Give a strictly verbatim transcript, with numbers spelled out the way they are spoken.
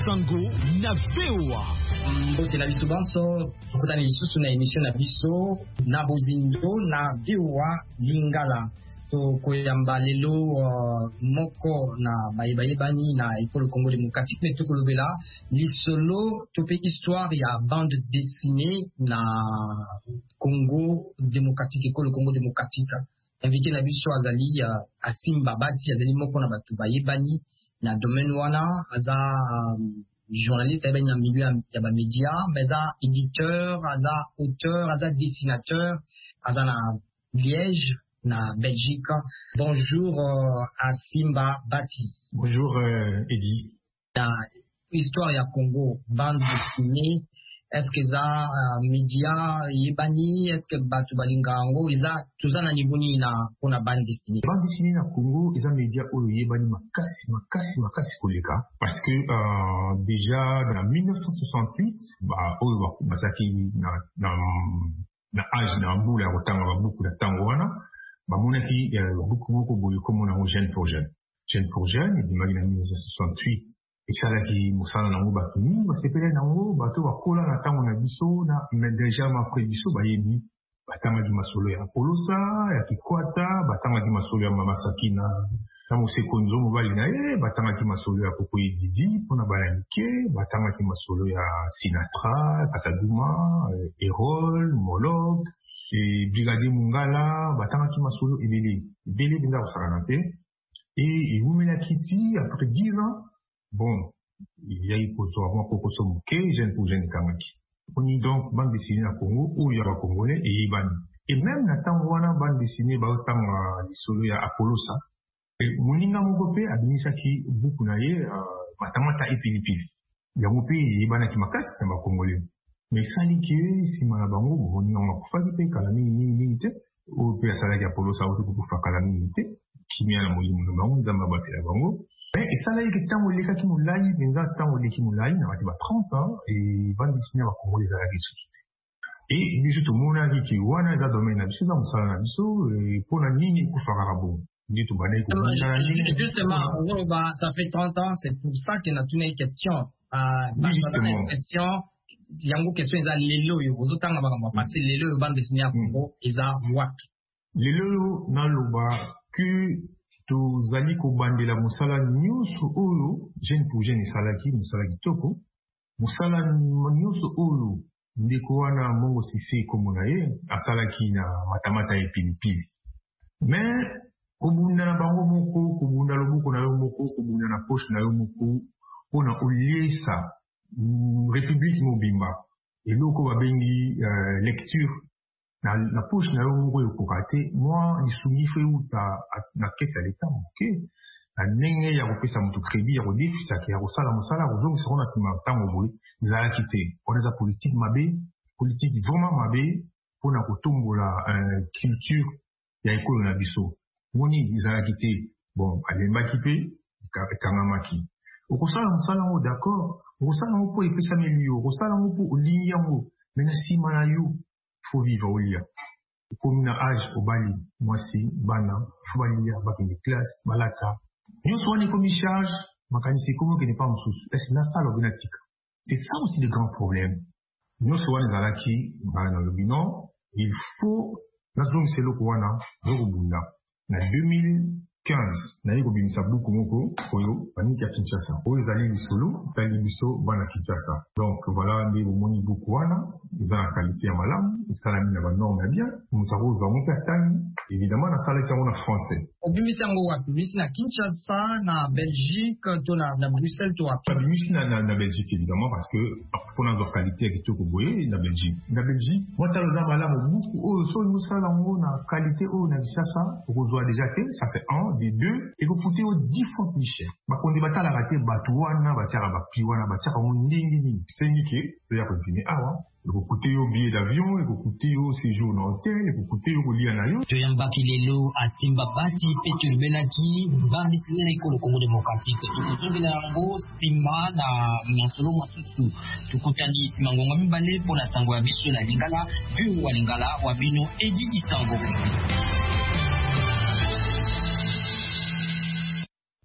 Sango na V O A. Mbote na biso banso, tukutani lisusu na emission na biso na bozindo na V O A Lingala. To koyamba lelo uh, moko na bayebayebani na École Congo Démocratique mais tokolobela lisolo tope histoire ya bande dessinée na Congo Démocratique, École Congo Démocratique. Invité na biso azali uh, Asimba Bati azali moko na batu bayebani na domaine wana aza um, journaliste ayebani na milieu ya ba média, aza éditeur, aza auteur, aza dessinateur, aza na Liège na Belgique. Bonjour euh, à Simba Bati. Bonjour euh, Eddie. La histoire ya Congo, bande dessinée, est-ce que ça euh, média yebani, est-ce que batu balinga ngo iza tuzana nibuni na kuna bande dessinée. Bande dessinée na Congo iza média oyo yebani makasi makasi makasi koleka parce que euh, déjà dans mille neuf cent soixante-huit ba oyo basaki na na na âge na mbula ya kotanga ba buku na tango wana bamonaki beaucoup beaucoup boye comme on a jeune pour jeune jeune pour jeune et mille neuf cent soixante-huit et ça là qui musala nango batuni basepela nango bato bakola na tango na biso na mais déjà ma prévision bayebi batanga di masolo ya polosa ya kikwata batanga di masolo ya mama sakina na mosekonzo mobali na ye batanga di masolo ya koko Didi pona balanike batanga di masolo ya Sinatra Kasaduma Erol Molog et Brigadier Mungala batanga ki masolo ebele ebele benza kosakana te et Wumela Kiti après dix ans bon il y a eu pour moi pour so moke jeune pour jeune kamaki on y donc bande dessinée na Congo ou ya ba congolais et ibani et même na tango wana bande dessinée ba otanga lisolo ya Apollosa et moninga moko pe abimisaki buku na ye matamata epilipili ya mope ibana ki makasi na ba congolais. Mais ça dit que si malabango boni on va faire des kalami minimité ou peut ça là Apollo ça ou pour faire kalami minimité qui mia na moyi muno bango nzamba batela bango mais ça là que tant oleka ki mulai benza tant oleki mulai na basi ba trente ans et bande dessinée ba Congo les ala kisukite et biso to mona dit que wana za domaine na biso za musala na biso et pona nini ku faka rabo dit to bana ko justement ça fait trente ans, c'est pour ça que na tuna une question ah une question yango question eza lelo yo ozotanga makambo apati lelo yo bande dessinée ya Congo eza wapi lelo na loba que tozali kobandela mosala nyonso oyo jeune pour jeune esalaki mosala kitoko mosala nyonso oyo ndeko wana Mongo Sise kombo na ye asalaki na matamata ya pilipili mais kobunda na bango moko kobunda loboko na yo moko kobunda na poche na yo moko mpona oliesa République mobimba et loko babengi euh, lecture na la poche na yo moko ekokate moi lisuni fe uta na caisse ya l'état moke na ndenge ya kopesa moto crédit ya kodefisaki ya kosala mosala kozongisa kona nsima ntango boye ezalaki te wana eza politique mabe politique vraiment mabe mpona kotombola euh, culture ya ekolo na biso moni ezalaki te bon alembaki mpe ekangamaki okosala mosala yango d'accord okosala yango mpo epesami liyo okosala yango mpo olingi yango me na nsima na yo fo vivre olia okomi na age obali mwasi bana fo balia bakende classe balata nyonso wana ekomi charge makanisi ekomi okende pa mosusu esi nasala obe na tika c'est ça aussi le grand problème nyonso wana ezalaki bana na lobi non il faut nazongisa eloko wana zokobunda na deux mille quinze naye kobimisa buku moko oyo baniki ya Kinshasa oyo ezali lisolo etali biso bana Kinshasa donc voilà nde bomoni buku wana eza na qualité ya malamu esalami na banorme ya bien moto akozwa mope atangi évidemment nasalaki yango na français obimisi yango wapi obimisi na Kinshasa na Belgique to na, na Bruxelles to wapi obimisi na, na, na Belgique évidemment parce que mpona azwa qualité ya kitoko boye na Belgique na Belgique motala eza malamu buku oyo soki mosala yango na qualité oyo na Kinshasa okozwa déjà te ça c'est un des deux et vous coûtez dix fois plus cher. Ma konde batala raté batouana batiara bapiwana batiara ndingi ni senike to ya continuer awa et vous coûtez au billet d'avion et vous coûtez au séjour dans hôtel et vous coûtez au lia na yo. To yamba kilelo Asimba Bati Petul Benaki bandi sina École Congo Démocratique tukutungela yango sima na monsolo masusu tukutani sima ngonga mibale pona sango ya biso na Lingala bu wa Lingala wa bino Edi Isango.